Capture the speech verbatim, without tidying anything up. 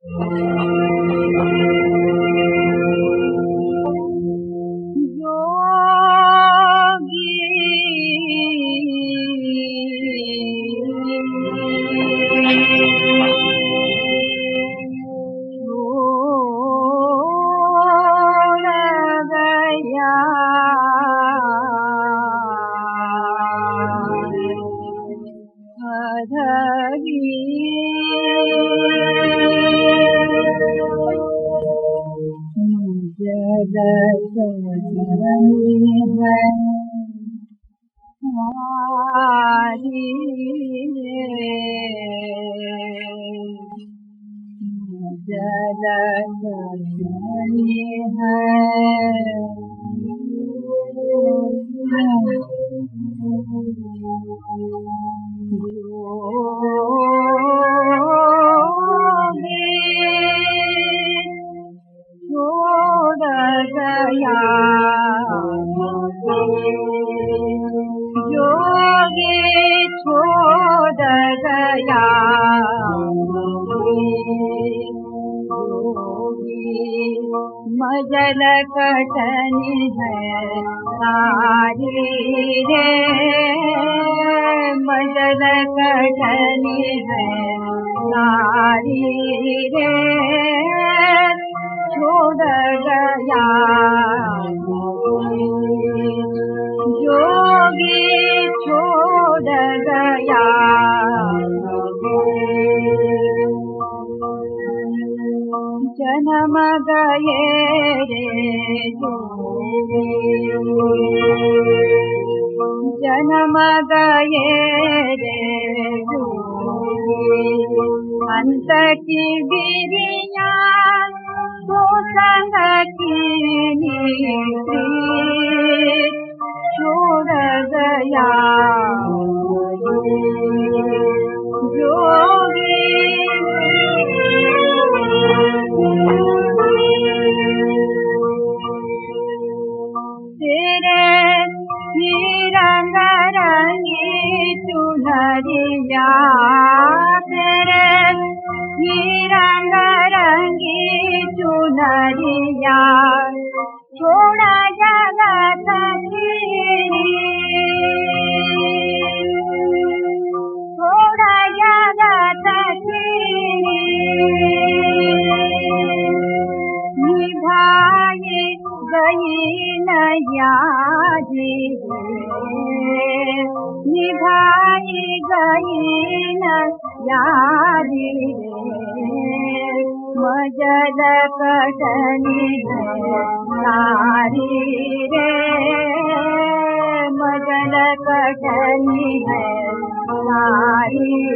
मजल कटनी है सारी रे, मजल कटनी है सारी रे, छोड़ गया जोगी छोड़ गया। जन्म गए रे जन्म गए रे अंत की बिरिया तो संग की छोड़ गया जोगी। तेरे ही रंग रंगी चुनरिया, तेरे ही रंग रंगी चुनरिया, छोड़ा जगत छोड़ा जगत निभाई गई नैया जी, निभाई गई नैया जी, मजल कटनी है सारी रे, मजल कटनी है सारी